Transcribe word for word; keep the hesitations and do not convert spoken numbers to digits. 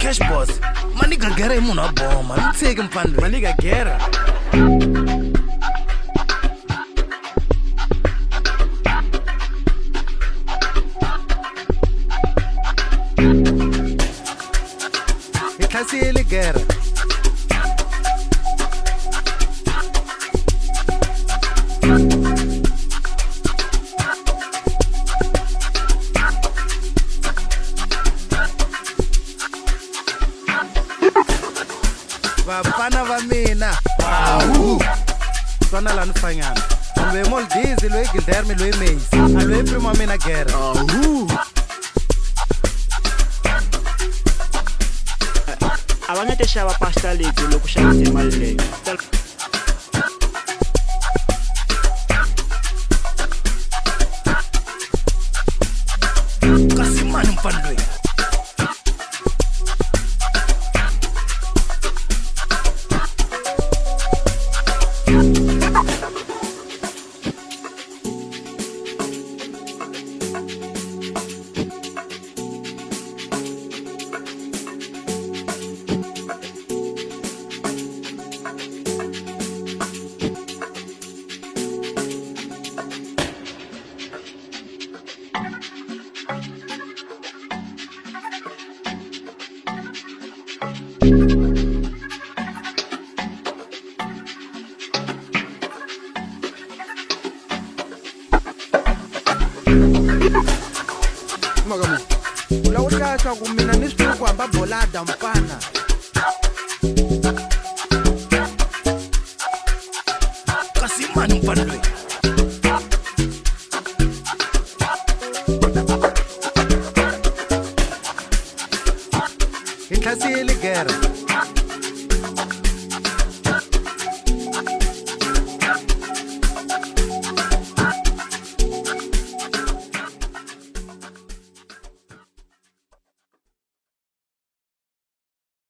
cash boss maniga gera hi munhu wa boma mi tshiki mpfandle maniga gera hi tlhasile gera vafana va mina awu swana lani fanyana loyi moldizi loyi gildermi loyi mace a loyi primo wa mina gera awu a va nga te xava pasta leti loko xavise mali leyi kasi mani mfana loyi Magamu ula u hlahla ku mina ni swi ku hamba bolada mfana kasi mani mfana loyi hi tlhasile gera